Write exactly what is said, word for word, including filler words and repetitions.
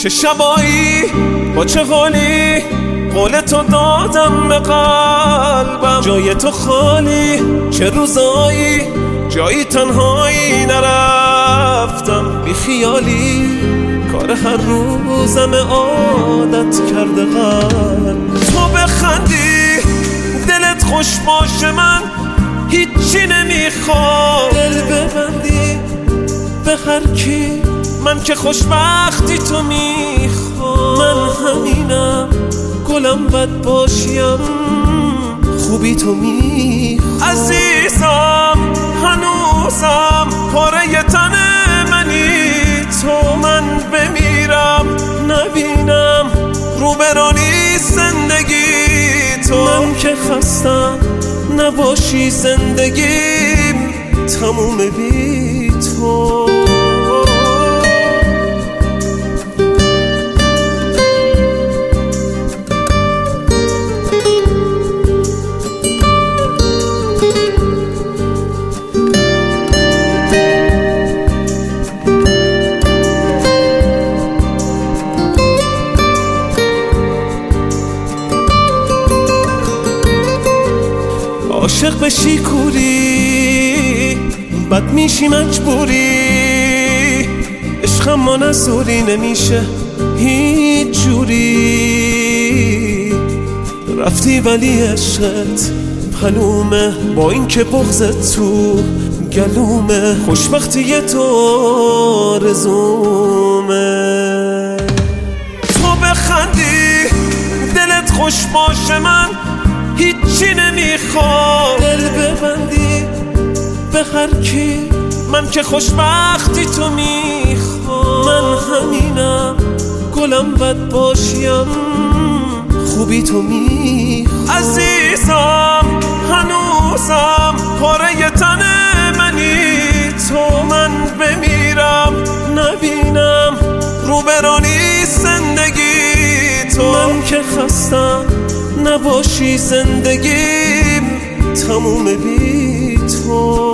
چه شبایی با چه حالی قول تو دادم به قلبم، جای تو خالی چه روزایی جایی تنهایی نرفتم، بی خیالی کار هر روزم عادت کرده قلب. تو بخندی دلت خوش باشه من هیچی نمیخوام، دل ببندی به هر کی من که خوشبختی تو میخوام. من همینم گلم بد باشیم خوبی تو میخوام. عزیزم هنوزم پاره تن منی تو، من بمیرم نبینم روبرانی زندگی تو. من که خستم نباشی زندگیم تموم بی تو. عاشق بشی کوری بد میشی مجبوری، عشقم ما نزوری نمیشه هیچ جوری. رفتی ولی عشقت پلومه با این که بغضت تو گلومه، خوشبختی تو آرزومه. تو بخندی دلت خوش باشه من هیچی نمیخوام، دل ببندی به هر کی من که خوشبختی تو میخوام. من همینم گلم بد باشیم خوبی تو میخوام. عزیزم هنوزم پاره تن منی تو، من بمیرم نبینم روبرانی زندگی تو. من که خستم نباشی زندگیم تموم بی تو.